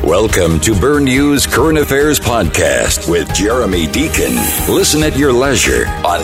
Welcome to Burn News Current Affairs Podcast with Jeremy Deacon. Listen at your leisure on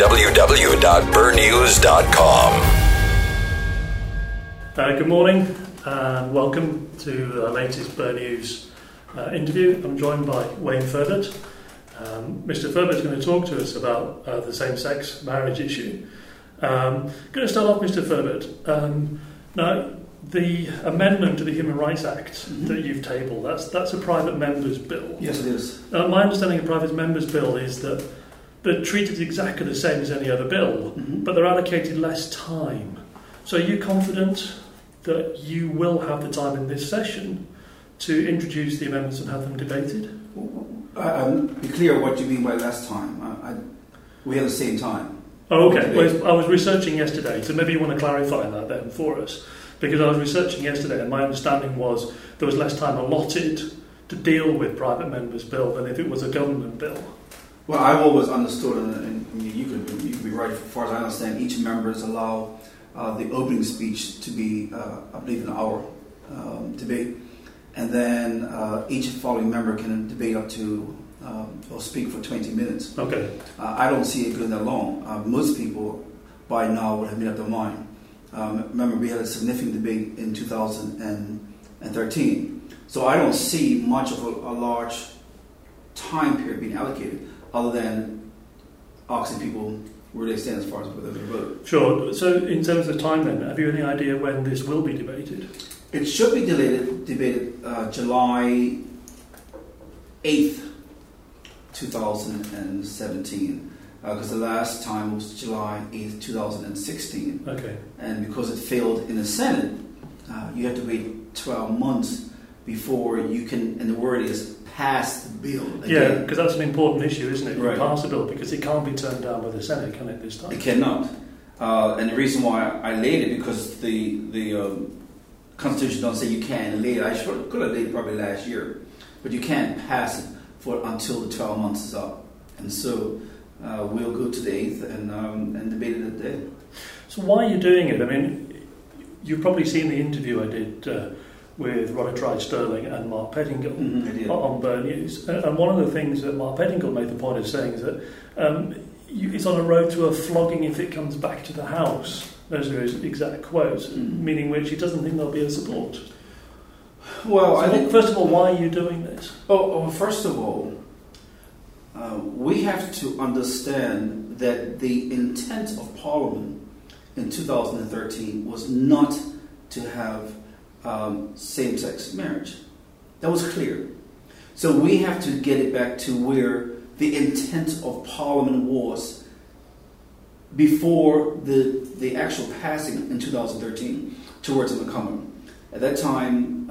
www.burnnews.com. Good morning and welcome to the latest Burn News interview. I'm joined by Wayne Furbert. Mr. Furbert is going to talk to us about the same-sex marriage issue. Going to start off, Mr. Furbert. Now, the amendment to the Human Rights Act that you've tabled, that's a private member's bill. Yes, it is. My understanding of private member's bill is that they're treated exactly the same as any other bill, but they're allocated less time. So are you confident that you will have the time in this session to introduce the amendments and have them debated? Be clear what you mean by less time. We have the same time. Oh, okay. Well, I was researching yesterday, so maybe you want to clarify that then for us. Because I was researching yesterday and my understanding was there was less time allotted to deal with private members' bill than if it was a government bill. Well, I've always understood, and you could be right, as far as I understand, each member is allowed the opening speech to be, I believe, an hour debate. And then each following member can debate up to or speak for 20 minutes. Okay. I don't see it going that long. Most people by now would have made up their mind. Remember, we had a significant debate in 2013. So I don't see much of a large time period being allocated other than asking people where they stand as far as whether they vote. Sure. So in terms of time then, have you any idea when this will be debated? It should be debated July 8th, 2017. Because the last time was July 8th, 2016. Okay. And because it failed in the Senate, you have to wait 12 months before you can, and the word is, pass the bill again. Yeah, because that's an important issue, isn't it? Right. Pass the bill, because it can't be turned down by the Senate, can it, this time? It cannot. And the reason why I laid it, because the Constitution doesn't say you can lay it. I could have laid it probably last year. But you can't pass it until the 12 months is up. And so we'll go to the 8th and debate it that day. So why are you doing it? I mean, you've probably seen the interview I did with Robert Sterling and Mark Pettingill on Burn News. And one of the things that Mark Pettingill made the point of saying is that it's on a road to a flogging if it comes back to the House. Those are his exact quotes, meaning which he doesn't think there'll be a support. Well, so I think, first of all, why are you doing this? First of all, we have to understand that the intent of Parliament in 2013 was not to have same-sex marriage. That was clear. So we have to get it back to where the intent of Parliament was before the actual passing in 2013 towards an incumbent. At that time,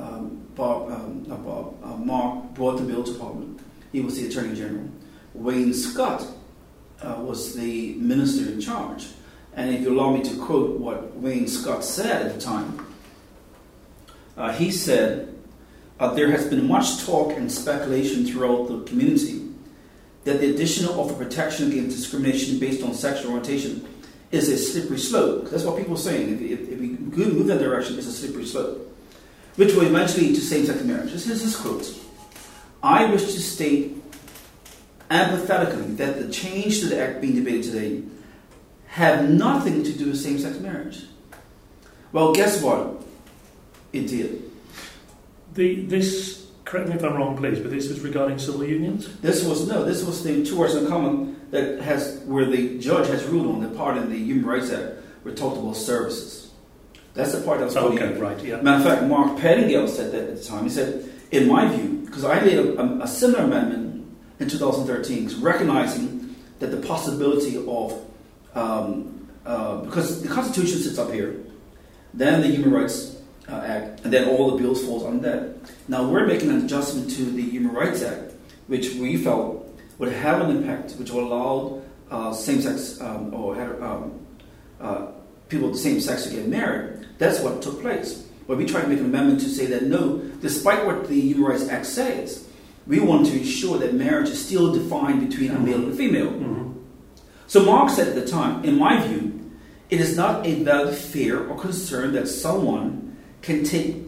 Mark brought the bill to Parliament. He was the Attorney General. Wayne Scott was the minister in charge. And if you allow me to quote what Wayne Scott said at the time, he said, there has been much talk and speculation throughout the community that the addition of a protection against discrimination based on sexual orientation is a slippery slope. That's what people are saying. If we move that direction, it's a slippery slope, which will eventually lead to same-sex marriage. This is his quote. I wish to state empathetically that the change to the act being debated today have nothing to do with same-sex marriage. Well, guess what? It did. This, correct me if I'm wrong, please, but this was regarding civil unions? This was the towards a common that has where the judge has ruled on the part in the Human Rights Act where it talked about services. That's the part that was okay, right, yeah. Matter of fact, Mark Pettingill said that at the time. He said, in my view, because I laid a similar amendment in 2013, recognizing that the possibility of because the Constitution sits up here, then the Human Rights Act, and then all the bills falls on that. Now we're making an adjustment to the Human Rights Act, which we felt would have an impact, which will allow same-sex people of the same sex to get married. That's what took place. But we tried to make an amendment to say that no, despite what the Human Rights Act says, we want to ensure that marriage is still defined between a male and a female. So Mark said at the time, in my view, it is not a valid fear or concern that someone can take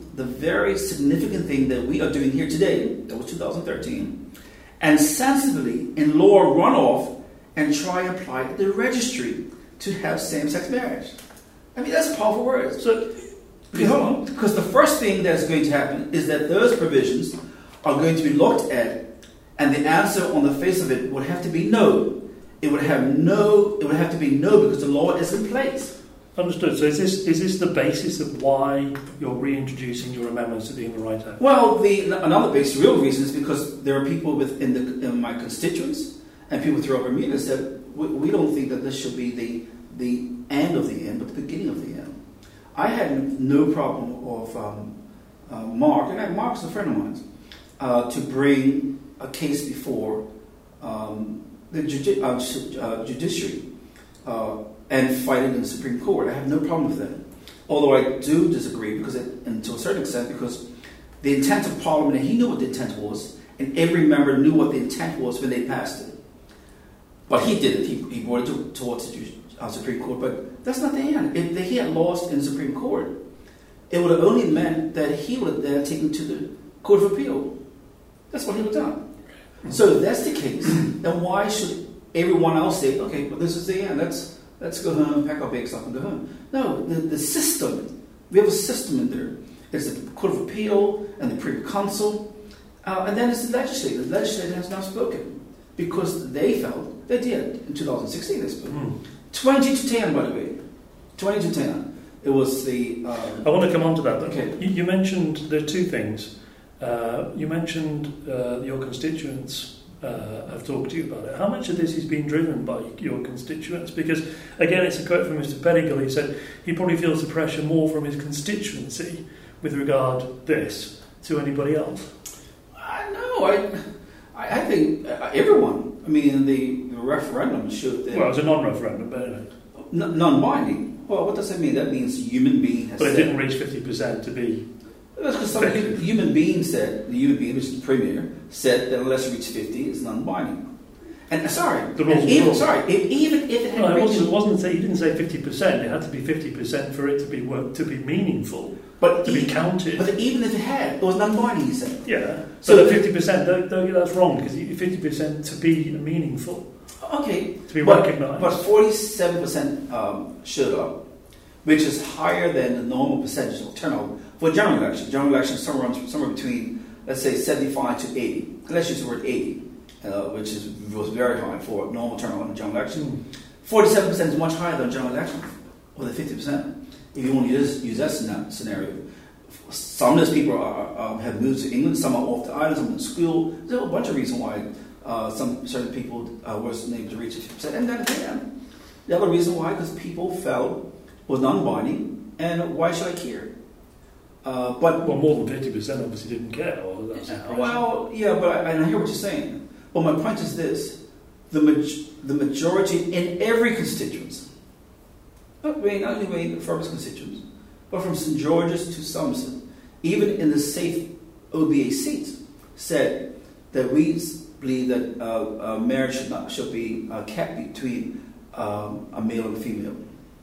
the very significant thing that we are doing here today, that was 2013, and sensibly in law runoff and try and apply it to the registry to have same-sex marriage. I mean, that's powerful words. So, because the first thing that's going to happen is that those provisions are going to be looked at, and the answer on the face of it would have to be no. It would have to be no because the law is in place. Understood. So is this the basis of why you're reintroducing your amendments to the Human Rights Act? Well, another basic real reason is because there are people in my constituents and people throughout Bermuda said we don't think that this should be the end of the end, but the beginning of the end. I had no problem of Mark, and Mark's a friend of mine, to bring a case before the judiciary and fight it in the Supreme Court. I have no problem with that. Although I do disagree, and to a certain extent, because the intent of Parliament, and he knew what the intent was, and every member knew what the intent was when they passed it. But he did it. He brought it towards the Supreme Court. But that's not the end. If he had lost in the Supreme Court, it would have only meant that he would have then taken to the Court of Appeal. That's what he would have done. So if that's the case, then why should everyone else say, okay, well, this is the end. Let's go home, pack our bags up and go home. No, the system, we have a system in there. There's the Court of Appeal and the Privy Council, and then it's the legislature. The legislature has now spoken because they felt they did. In 2016 they spoke. 20-10, by the way. 20-10. It was the... I want to come on to that. Okay. You mentioned there are two things. You mentioned your constituents have talked to you about it. How much of this is being driven by your constituents? Because, again, it's a quote from Mr. Pettigill. He said he probably feels the pressure more from his constituency with regard this to anybody else. I think everyone. I mean, the referendum showed that... Well, it was a non-referendum, but anyway. Non-binding. Well, what does that mean? That means human being has But it didn't reach 50% to be... That's because some human being said, the human being, which is the Premier, said that unless it reaches 50, it's non-binding. And even if it had he didn't say 50%. It had to be 50% for it to be meaningful, to be counted. But even if it was non-binding, he said. Yeah. So the 50%, that's wrong because 50% to be meaningful. Okay. To be recognised. But 47% showed up, which is higher than the normal percentage of turnout for general election. General election is somewhere between, let's say, 75 to 80. Let's use the word 80, which was very high for normal turnout in general election. 47% is much higher than general election, or the 50%. If you want to use that scenario, some of those people have moved to England, some are off the island, some are in school. There's a whole bunch of reasons why some certain people wasn't able to reach 50%. And then the other reason why, because people felt it was non-binding, and why should I care? But more than 50% obviously didn't care. But I hear what you're saying. But my point is this: the majority in every constituency, not only the Fergus constituents, but from St George's to Somerset, even in the safe OBA seats, said that we believe that marriage should be kept between a male and a female.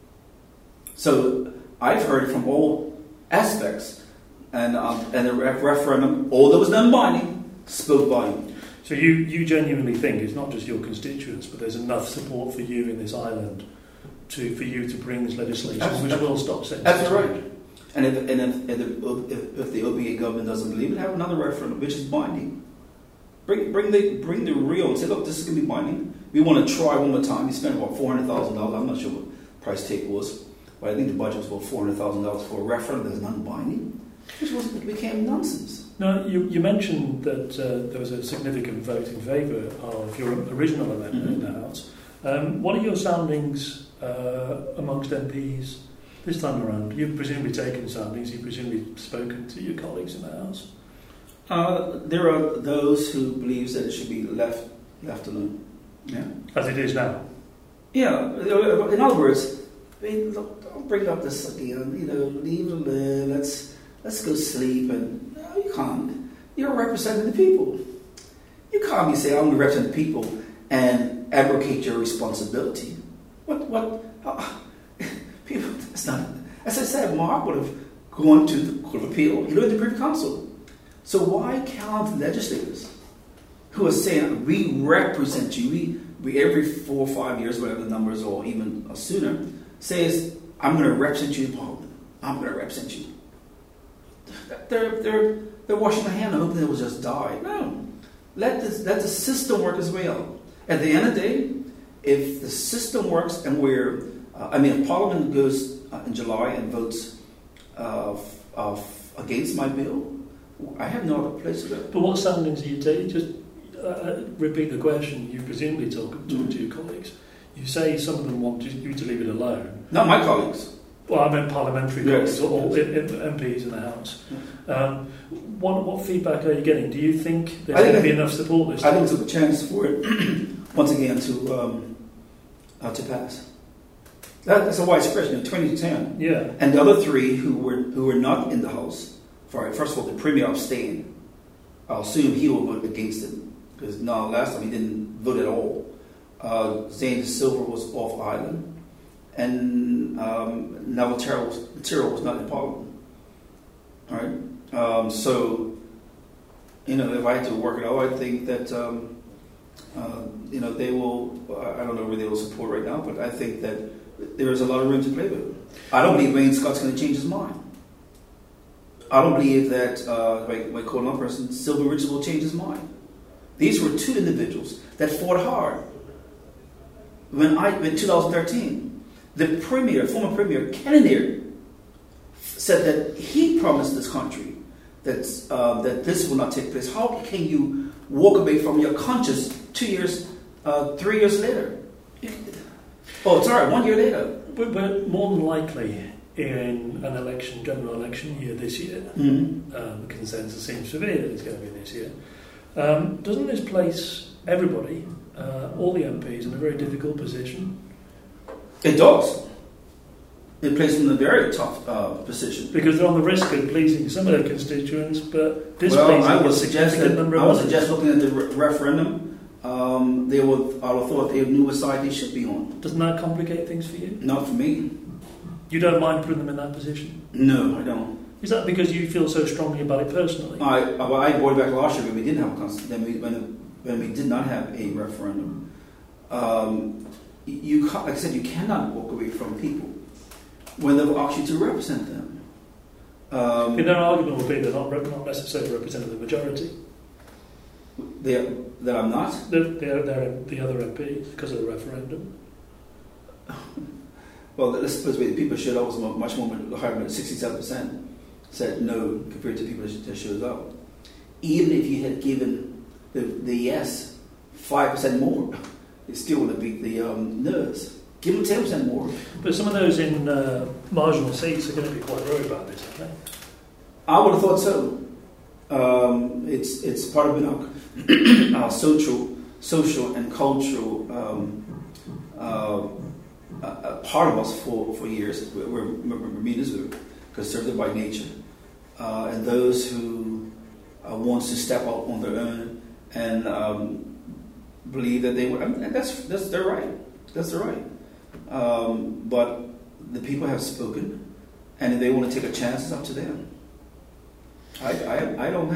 So I've heard from all aspects, and the referendum, although it was non-binding, spoke volume. So you genuinely think it's not just your constituents, but there's enough support for you in this island for you to bring this legislation, which will stop same-sex. That's right. And if the OBA government doesn't believe it, have another referendum which is binding. Bring the real and say, look, this is going to be binding. We want to try one more time. We spent about $400,000. I'm not sure what the price tag was. But I think the budget was about $400,000 for a referendum that's non-binding, which became nonsense. Now, you mentioned that there was a significant vote in favour of your original amendment in the House. What are your soundings amongst MPs this time around? You've presumably taken soundings, you've presumably spoken to your colleagues in the House. There are those who believe that it should be left alone. Yeah. As it is now? Yeah. In other words, don't bring up this again. Leave it alone. Let's go sleep. And no, you can't. You're representing the people. You can't be saying I'm going to represent the people and abrogate your responsibility. What? People. It's not. As I said, Mark would have going to the Court of Appeal, he went to the Privy Council. So why can't legislators who are saying, we represent you, we every 4 or 5 years, whatever the numbers, or even sooner, says, I'm going to represent you in Parliament. I'm going to represent you. They're washing their hand and hoping they will just die. No. Let the system work as well. At the end of the day, if the system works and if Parliament goes in July and votes against my bill, I have no other place to go. But what soundings do you take? Just repeat the question. You presumably talk to your colleagues. You say some of them want you to leave it alone. Not my colleagues. Well, I meant parliamentary colleagues, or yes. MPs in the House. What feedback are you getting? Do you think there's going to be enough support this time? I think there's a chance for it, once again, to pass. That's a widespread, 2010. Yeah. And the other three who were not in the House, first of all, the Premier abstained. I'll assume he will vote against it, because last time he didn't vote at all. Zane de Silva was off island, and Neville Tyrrell was not in Parliament. All right. So, if I had to work it out, I think that they will. I don't know where they will support right now, but I think that there is a lot of room to play with. I don't believe Wayne Scott's going to change his mind. I don't believe that my co person, Sylvia Richards, will change his mind. These were two individuals that fought hard. In 2013, the former Premier Kennedy, said that he promised this country that this will not take place. How can you walk away from your conscience 2 years, 3 years later? 1 year later. But more than likely, in an general election year this year, the consensus seems to be that it's going to be this year. Doesn't this place everybody, all the MPs, in a very difficult position? It does. It places them in a very tough position. Because they're on the risk of pleasing some of their constituents, but displeasing a significant number of others. I would suggest looking at the referendum, I would have thought they knew what side they should be on. Doesn't that complicate things for you? Not for me. You don't mind putting them in that position? No, I don't. Is that because you feel so strongly about it personally? I brought it back last year when we didn't have when we did not have a referendum. Like I said, you cannot walk away from people when they've asked you to represent them. Their argument would be they're not necessarily representing the majority. That I'm not? They're the other MPs because of the referendum. Well, let's suppose the people showed up was much more higher than 67% said no compared to people that showed up. Even if you had given the yes 5% more, it still would have beat the no's. Give them 10% more. But some of those in marginal seats are going to be quite worried about this, aren't they? I would have thought so. It's part of our social and cultural part of us for years. We're Bermudas, we're conservative by nature, and those who wants to step out on their own and believe that they would. And that's their right. That's their right. But the people have spoken, and if they want to take a chance, it's up to them. I don't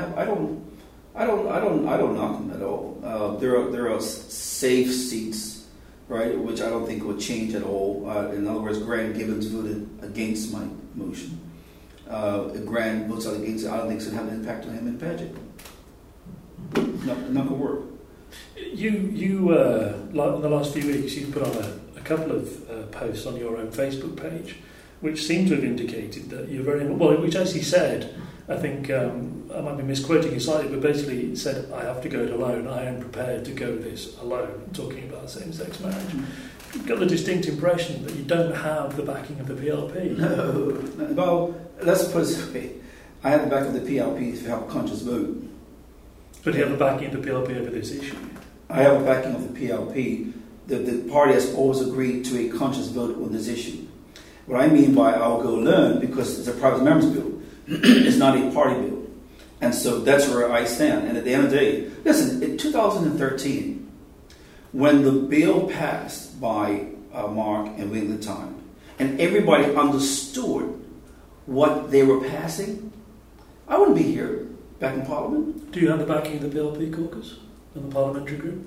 knock them at all. There are safe seats, right, which I don't think will change at all. In other words, Grant Gibbons voted against my motion. If Grant votes out against it, I don't think it's going to have an impact on him in Paget. Not going to work. You in the last few weeks, you've put on a couple of posts on your own Facebook page, which seem to have indicated that you're very well. Which actually said, I think I might be misquoting you slightly, but basically said, "I have to go it alone. I am prepared to go this alone." Talking about same-sex marriage, you've got the distinct impression that you don't have the backing of the PLP. No. Well, let's put it this way: I have the backing of the PLP to have a conscious vote. But you have the backing of the PLP over this issue. I have a backing of the PLP. The party has always agreed to a conscious vote on this issue. What I mean by I'll go alone, because it's a private members bill, it's not a party bill. And so that's where I stand. And at the end of the day, listen, in 2013, when the bill passed by Mark and Wayne at the time, and everybody understood what they were passing, I wouldn't be here back in Parliament. Do you have the backing of the PLP caucus and the parliamentary group?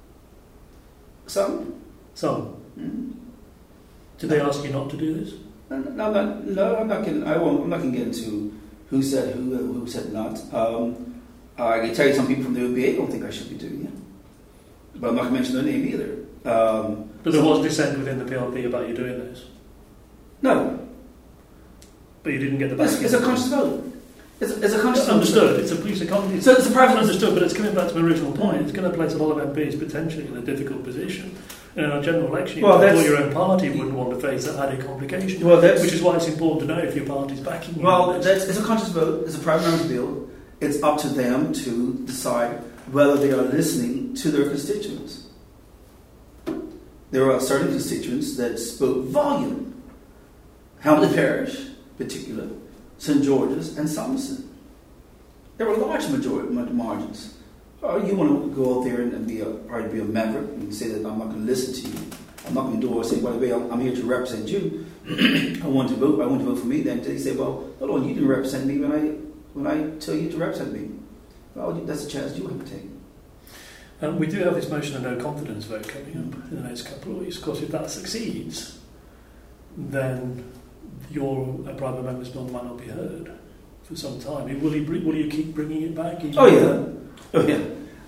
Some. Mm-hmm. Did they ask you not to do this? No, I'm not going to get into who said who said not. I can tell you some people from the OBA don't think I should be doing it, but I'm not going to mention their name either. But there was dissent within the PLP about you doing this. No, but you didn't get the backing. It's a conscious vote. It's a conscious vote. Understood. It's a private. So it's a private. Understood. But it's coming back to my original point. It's going to place a lot of MPs potentially in a difficult position. In a general election, your own party wouldn't want to face that added complication. Which is why it's important to know if your party's backing you. Well, it's a conscious vote. It's a private member's bill. It's up to them to decide whether they are listening to their constituents. There are certain constituents that spoke volume. Hamilton Parish, in particular, St. George's, and Somerset. There were large margins. You want to go out there and be a maverick and say that I'm not going to listen to you. I'm not going to do or say, by the way, I'm here to represent you. I want to vote for me. Then they say, well, hold on, you didn't represent me when I tell you to represent me. Well, that's a chance you have to take. We do have this motion of no confidence vote coming up in the next couple of weeks. Of course, if that succeeds, then your private member's bill might not be heard for some time. Will you keep bringing it back? Oh yeah.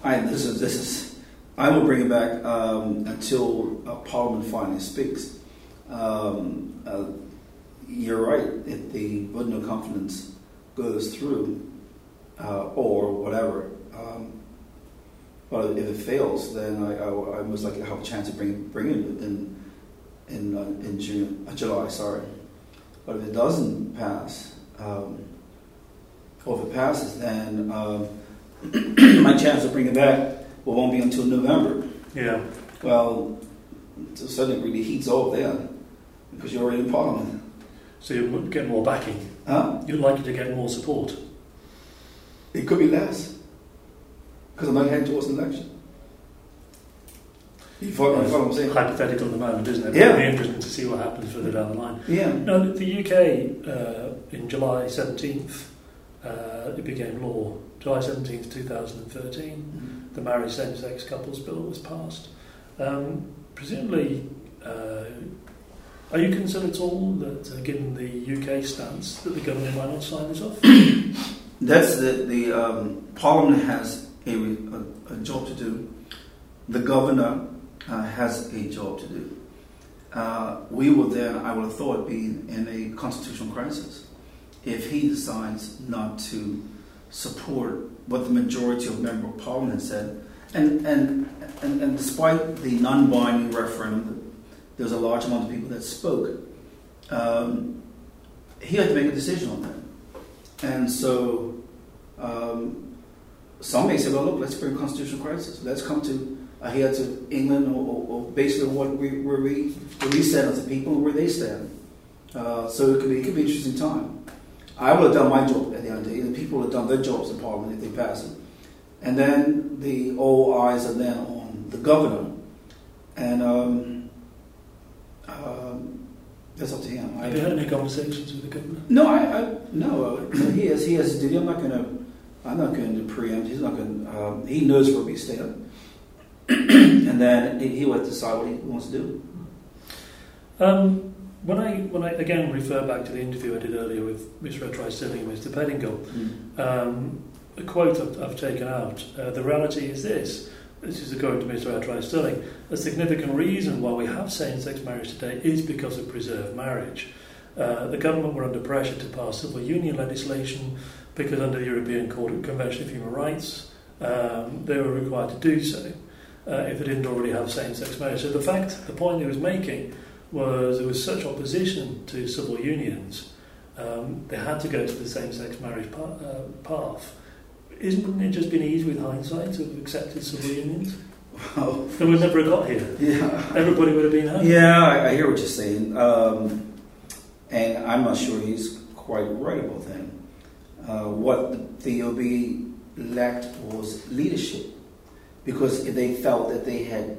I will bring it back until Parliament finally speaks. You're right. If the vote of no confidence goes through, or whatever, but if it fails, then I most likely have a chance to bring it in July. Sorry, but if it doesn't pass, or if it passes, then my chance to bring it back won't be until November. Yeah. Well, to a certain degree, the heat's off there because you're already in Parliament. So you'll get more backing. Huh? You're likely to get more support. It could be less because I'm not heading towards an election. You follow what I'm saying? Hypothetical at the moment, isn't it? Yeah. It'll be interesting to see what happens further down the line. Yeah. Now, the UK in July 17th, it became law. July 17th, 2013, the Marriage Same-Sex Couples Bill was passed. Presumably, are you concerned at all that, given the UK stance, that the government might not sign this off? That's the Parliament has a job to do. The governor has a job to do. We will then, I would have thought, be in a constitutional crisis if he decides not to support what the majority of members of Parliament said. And despite the non-binding referendum, there's a large amount of people that spoke. He had to make a decision on that. And so some may say, well, look, let's bring a constitutional crisis. Let's come to here to England or basically where we stand as a people and where they stand. So it could be an interesting time. I would have done my job at the end of the day. The people would have done their jobs in Parliament if they pass it. And then all eyes are then on the governor. And that's up to him. Have you had any conversations with the governor? No, he has his duty. I'm not going to preempt. He's not going. He knows where we stand. And then he will decide what he wants to do. When I again refer back to the interview I did earlier with Ms. Rattray-Stirling and Mr. Pettingill, a quote I've taken out, the reality is this is according to Mr. Rattray-Stirling, a significant reason why we have same-sex marriage today is because of preserved marriage. The government were under pressure to pass civil union legislation because under the European Convention of Human Rights they were required to do so if they didn't already have same-sex marriage. So the point he was making was there was such opposition to civil unions, they had to go to the same-sex marriage path. Wouldn't it just been easy with hindsight to have accepted civil unions? Well, they would never have got here. Yeah. Everybody would have been happy. Yeah, I hear what you're saying. And I'm not sure he's quite right about that. What the OB lacked was leadership. Because if they felt that they had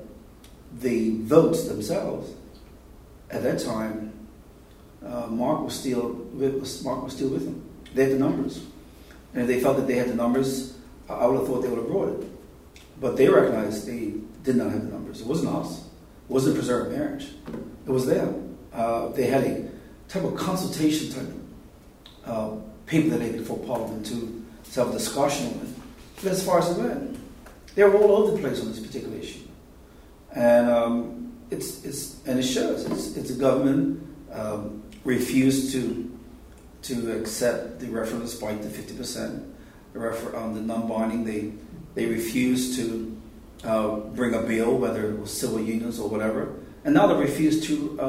the votes themselves, at that time, Mark was still Mark was still with them. They had the numbers. And if they felt that they had the numbers, I would have thought they would have brought it. But they recognized they did not have the numbers. It wasn't us. It wasn't preserved marriage. It was them. They had a type of consultation type paper that they did for Parliament to have a discussion on it. But as far as it went, they were all over the place on this particular issue. And it shows. It's a government refused to accept the referendum despite the 50%. The non-binding, they refused to bring a bill, whether it was civil unions or whatever, and now they refuse to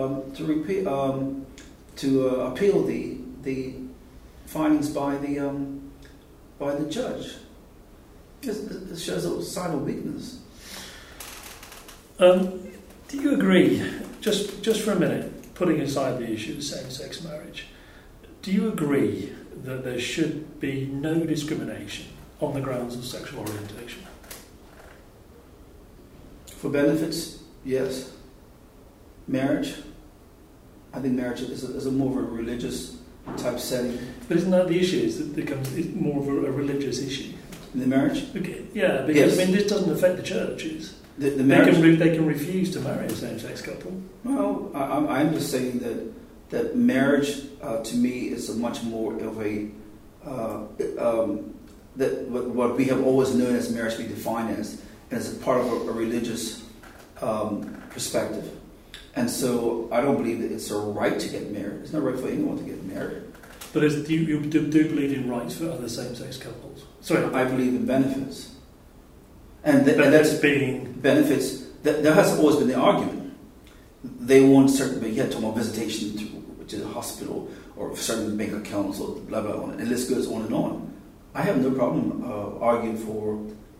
appeal the findings by the judge. It shows a sign of weakness. Do you agree, just for a minute, putting aside the issue of same-sex marriage, do you agree that there should be no discrimination on the grounds of sexual orientation? For benefits, yes. Marriage, I think marriage is a more of a religious type setting. But isn't that the issue? Is that it's more of a religious issue? In the marriage? Okay. Yeah, because yes. This doesn't affect the churches. The marriage, they can refuse to marry a same-sex couple. Well, I'm just saying that marriage to me is a much more of a that what we have always known as marriage be defined as a part of a religious perspective. And so I don't believe that it's a right to get married. It's not right for anyone to get married. But you do believe in rights for other same-sex couples? Sorry, I believe in benefits. And that's being benefits. There has always been the argument. They want certain, you had to talk about visitation to the hospital or certain bank accounts or blah blah blah, and the list goes on and on. I have no problem arguing for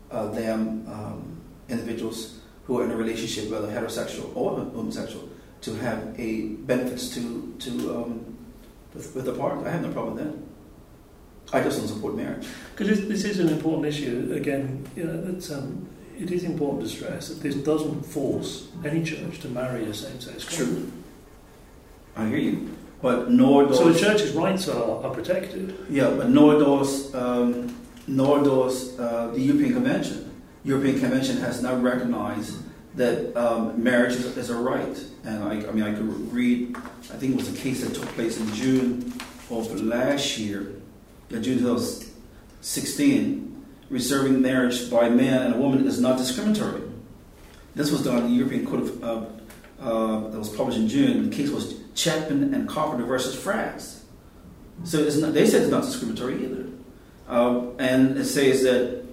individuals who are in a relationship, whether heterosexual or homosexual, to have a benefits with the partner. I have no problem with that. I just don't support marriage. Because this is an important issue. Again, it is important to stress that this doesn't force any church to marry a same-sex couple. True. I hear you. But nor does... So the church's rights are protected. Yeah, but nor does the European Convention. European Convention has not recognized that marriage is a right. And I could read, I think it was a case that took place in June of last year, June 2016, reserving marriage by a man and a woman is not discriminatory. This was done in the European Court of that was published in June. The case was Chapman and Carpenter versus France. So it's not, they said it's not discriminatory either. And it says that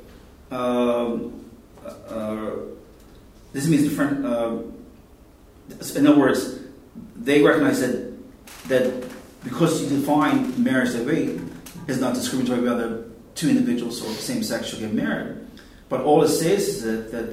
this means different. In other words, they recognize that because you define marriage that way, it's not discriminatory whether two individuals or the same sex should get married. But all it says is that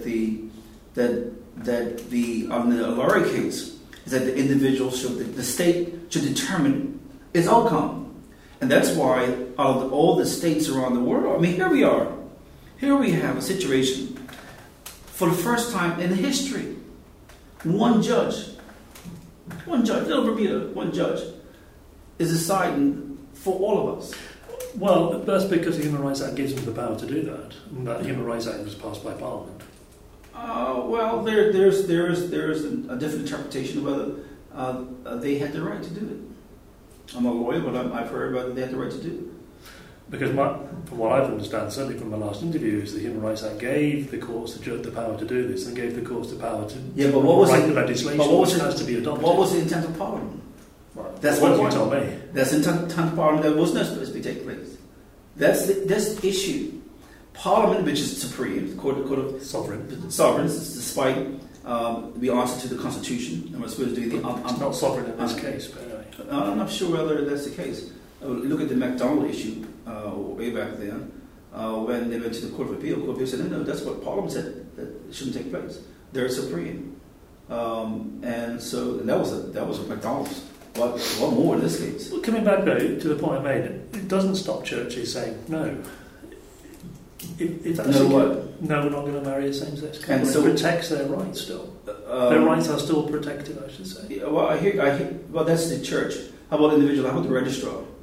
the on the Alari case is that the individual the state should determine its outcome, and that's why out of all the states around the world, I mean, here we are. Here we have a situation for the first time in history. One judge, little Bermuda, one judge is deciding for all of us. Well, that's because the Human Rights Act gives them the power to do that. And that Human Rights Act was passed by Parliament. Well, there's a different interpretation of whether they had the right to do it. I'm not a lawyer, but I've heard about they had the right to do it. Because from what I understand, certainly from my last interview, is the Human Rights Act gave the courts the power to do this and gave the courts the power to write the legislation which has to be adopted. What was the intent of Parliament? Well, that's what you told me. That's the intent of Parliament that was not supposed to be taking place. That's the issue. Parliament, which is supreme, the court of sovereigns, despite we answer to the Constitution, and we're supposed to do the. It's not sovereign in this case, but anyway. I'm not sure whether that's the case. Look at the McDonald issue way back then, when they went to the Court of Appeal. The Court of Appeal said, no, that's what Parliament said, that it shouldn't take place. They're supreme, and that was McDonald's. But what more in this case? Well, coming back though to the point I made, it doesn't stop churches saying no. No, what? No, we're not going to marry a same-sex couple. And so it protects their rights still. Their rights are still protected, I should say. Well, I hear. Well, that's the church. How about the individual? How about the registrar?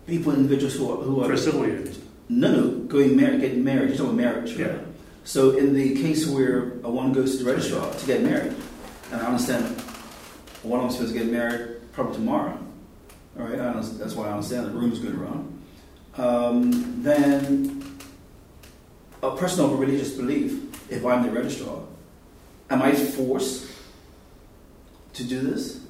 individuals who are for a civil union. No, getting married. You're talking about marriage, right? Yeah. So in the case where one goes to the registrar to get married, and I understand one of them supposed to get married probably tomorrow, all right? That's why I understand the rumors going around. Then a person of a religious belief, if I'm the registrar, am I forced to do this?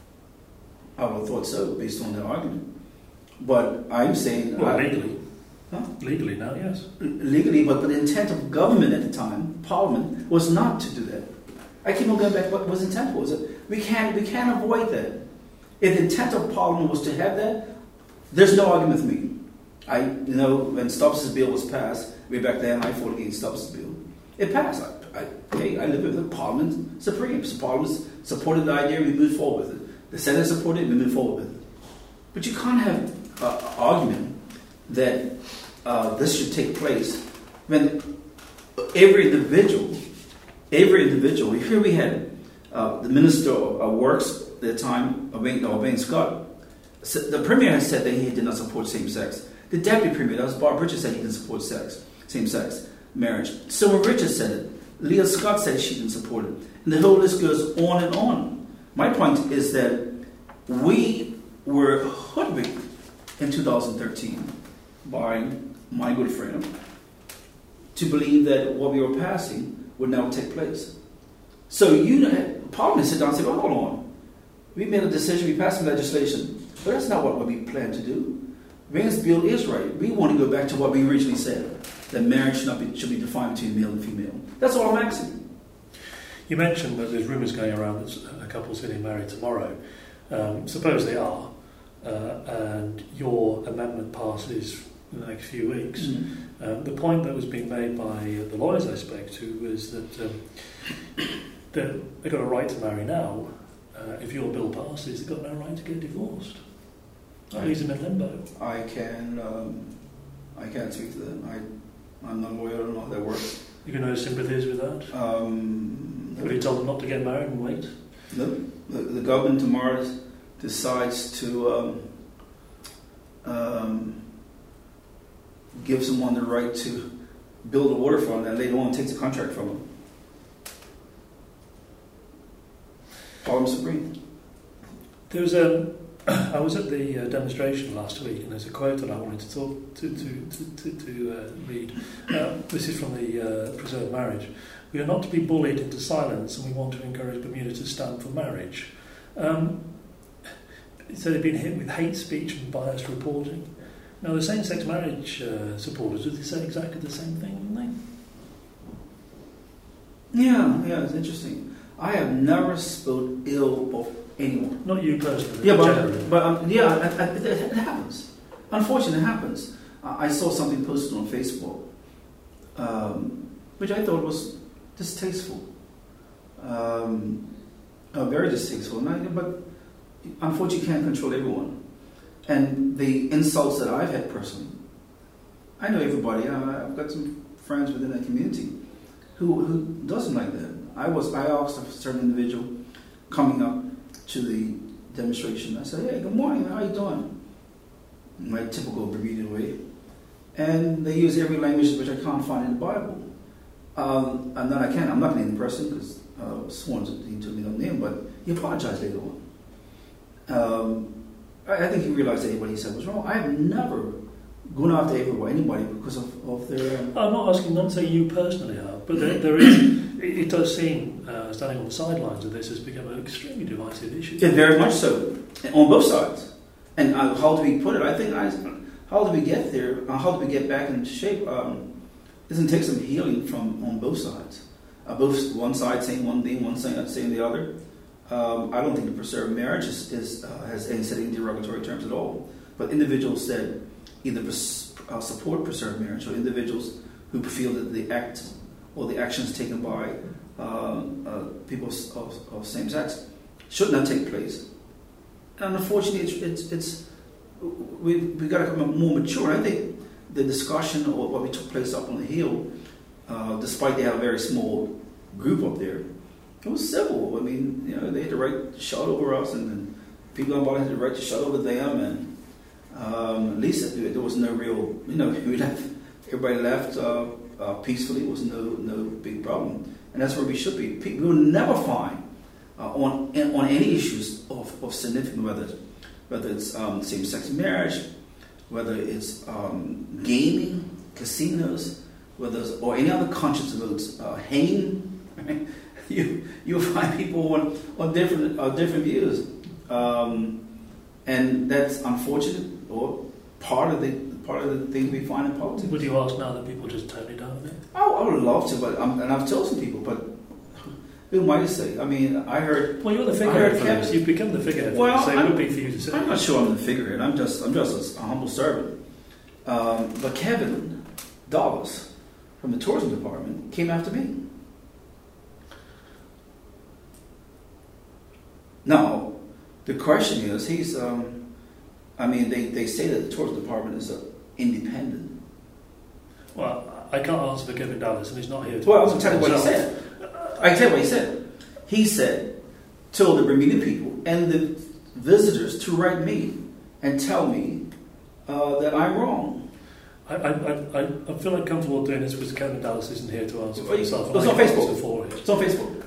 I would have thought so, based on the argument. But I'm saying... Well, legally. Huh? Legally now, yes. Legally, but the intent of government at the time, Parliament, was not to do that. I keep on going back, what was the intent was it? We can't avoid that. If the intent of Parliament was to have that, there's no argument with me. When Stubbs' bill was passed, way back then, I fought against Stubbs' bill. It passed. I live with the Parliament Supreme. So Parliament supported the idea, we moved forward with it. The Senate supported it, we moved forward with it. But you can't have an argument that this should take place when every individual, here we had the Minister of Works at the time, Wayne Scott, the Premier has said that he did not support same-sex. The Deputy Premier, that was Bob Richards, said he didn't support same-sex marriage. Sylvan Richards said it. Leah Scott said she didn't support it. And the whole list goes on and on. My point is that we were hoodwinked in 2013 by my good friend to believe that what we were passing would now take place. So Parliament sit down and say, well, hold on. We made a decision, we passed some legislation, but that's not what we plan to do. Wayne's bill is right. We want to go back to what we originally said, that marriage should be defined between male and female. That's all I'm asking. You mentioned that there's rumours going around that a couple's getting married tomorrow. Suppose they are, and your amendment passes in the next few weeks. Mm-hmm. The point that was being made by the lawyers I spoke to was that they've got a right to marry now. If your bill passes, they've got no right to get divorced. That leaves them in limbo. I can't speak to that. I'm not a lawyer. I don't know how that works. You got no sympathies with that? Have you told them not to get married and wait? No. The government tomorrow decides to give someone the right to build a waterfront and later on take the contract from them. Parliament Supreme. There was I was at the demonstration last week, and there's a quote that I wanted to talk to read. This is from the Preserve Marriage. We are not to be bullied into silence, and we want to encourage Bermuda to stand for marriage. So they've been hit with hate speech and biased reporting. Now, the same-sex marriage supporters, would they say exactly the same thing, wouldn't they? Yeah, it's interesting. I have never spoke ill of anyone. Not you personally. Yeah, but it happens. Unfortunately, it happens. I saw something posted on Facebook, which I thought was distasteful, very distasteful. But unfortunately, you can't control everyone. And the insults that I've had personally, I know everybody. I've got some friends within that community who doesn't like that. I asked a certain individual coming up to the demonstration. I said, "Hey, good morning. How you doing?" In my typical Bermudian way. And they use every language which I can't find in the Bible. And then I'm not naming the person because sworn to me no name, but he apologized later on. I think he realized that what he said was wrong. I've never gone after anybody because of their... I'm not asking, not saying you personally have, but there is... It does seem, standing on the sidelines of this, has become an extremely divisive issue. Yeah, very much so, on both sides. And how do we put it? I think, how do we get there? How do we get back into shape? Doesn't take some healing on both sides. Both one side saying one thing, one side saying the other. I don't think the preserved marriage has any set in derogatory terms at all. But individuals that either support preserved marriage or individuals who feel that the act or the actions taken by people of same sex should not take place. And unfortunately, we got to become more mature. I think the discussion or what we took place up on the Hill, despite they have a very small group up there, it was civil. I mean, they had the right to shout over us, and people on the bottom had the right to shout over them. At least there was no real, everybody left peacefully. It was no big problem, and that's where we should be. We will never find on any issues of significant, whether it's same-sex marriage, whether it's gaming, casinos, or any other conscience about hanging. Right? You'll find people on different views, and that's unfortunate, or part of the things we find in politics. Would you ask now that people just tone it down a bit? Oh, I would love to, but and I've told some people, but who might say? I mean, I heard. Well, you're the figurehead for this. You've become the figurehead. Well, so it would be for you to say. I'm not sure I'm the figurehead. I'm just a humble servant. But Kevin Dollars from the tourism department came after me. Now, the question is, he's. They say that the tourism department is independent. Well, I can't answer for Kevin Dallas, and he's not here. Well, I'll tell you what he said. I can tell you what he said. He said, told the Bermuda people and the visitors to write me and tell me that I'm wrong. I feel like comfortable doing this because Kevin Dallas isn't here to answer for himself. It's on Facebook. It's on Facebook.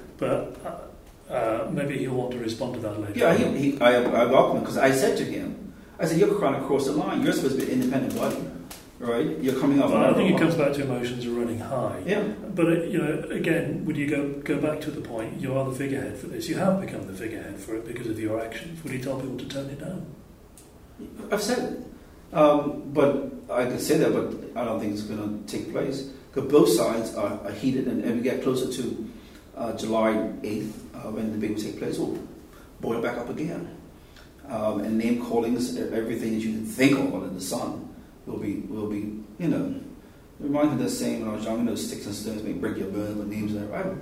But maybe he'll want to respond to that later. Yeah, I welcome him because I said to him, you're trying to cross the line. You're supposed to be an independent body, right? You're coming up. Well, I think it comes back to emotions are running high. Yeah. But again, would you go back to the point? You are the figurehead for this. You have become the figurehead for it because of your actions. Would you tell people to turn it down? I've said it, but I could say that, but I don't think it's going to take place because both sides are heated, and we get closer to July 8th when the debate will take place. We'll boil back up again. And name callings, everything that you can think of under the sun will be, reminds me of the saying when I was young, sticks and stones may break your bones, but names are.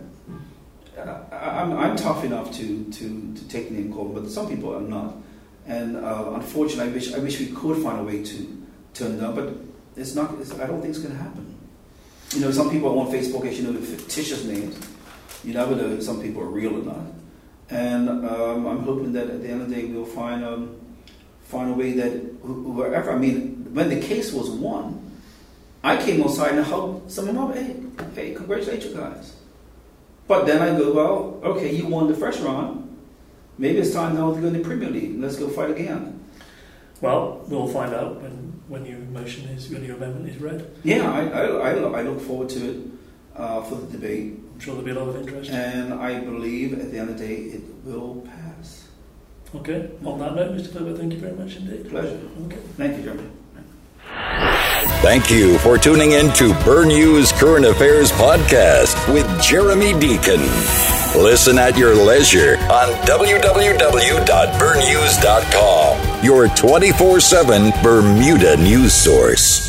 I'm tough enough to take name calling, but some people are not. And unfortunately, I wish we could find a way to turn it down, but it's not. I don't think it's going to happen. Some people on Facebook, as with fictitious names. You never know if some people are real or not. And I'm hoping that at the end of the day we'll find a way that whoever. I mean, when the case was won, I came outside and hugged some of them up. Hey, congratulations, guys. But then I go, well, okay, you won the first round. Maybe it's time now to go in the Premier League. Let's go fight again. Well, we'll find out when your amendment is read. Yeah, I look forward to it for the debate. I'm sure there'll be a lot of interest. And I believe at the end of the day it will pass. Okay. On that note, Mr. Ferber, thank you very much indeed. Pleasure. Okay. Thank you, Jeremy. Thank you for tuning in to Burn News Current Affairs Podcast with Jeremy Deacon. Listen at your leisure on www.burnnews.com, your 24/7 Bermuda news source.